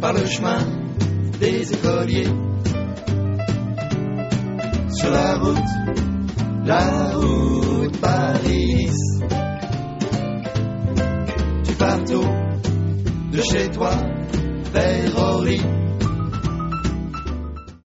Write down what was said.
par le chemin des écoliers. Sur la route Paris. Tu pars tôt de chez toi vers Orly.